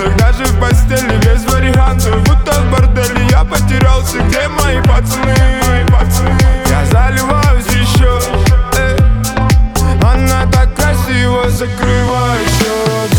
вариантах, даже в постели без вариантов. Будто в борделе я потерялся, где мои пацаны? Я заливаюсь еще, она так красиво закрывает счет.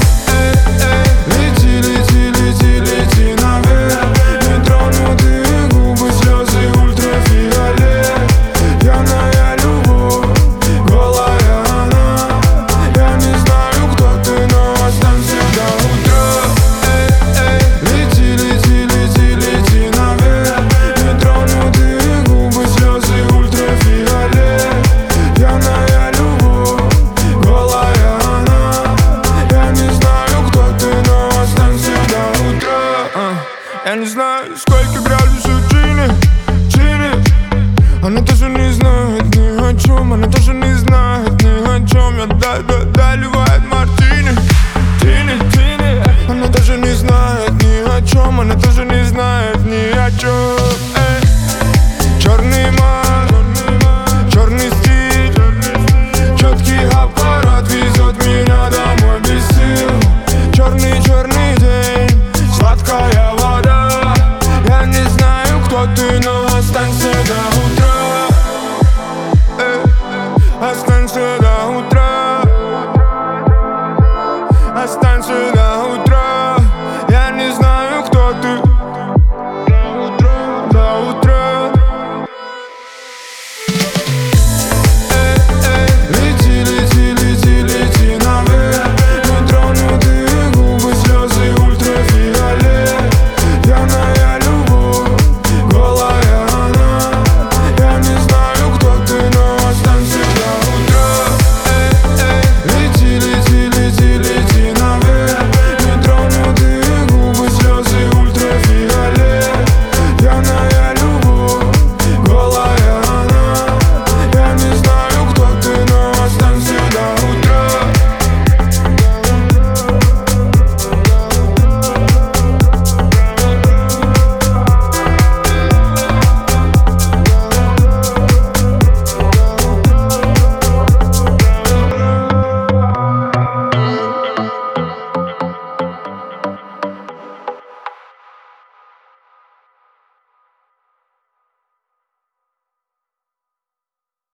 Лети, лети, лети, лети наверх. Нетронутые губы, слезы, ультрафиолет. Пьяная любовь, голая она. Я не знаю, кто ты, но останься до утра. Лети, лети, лети, лети наверх. Нетронутые губы, слезы, ультрафиолет. Пьяная любовь, голая она. Я не знаю, кто ты, но останься до утра. Я не знаю, сколько градусов чини. Она тоже не знает ни о чем, она тоже не знает ни о чем. Я доливает мартини, тини. Она тоже не знает ни о чем, она тоже не знает ни о чем. Черный маг, черный стиль, четкий аппарат везет меня домой без сил. Черный день, сладкая вода. Я не знаю, кто ты, но останься до утра. Останься до утра. Останься до утра.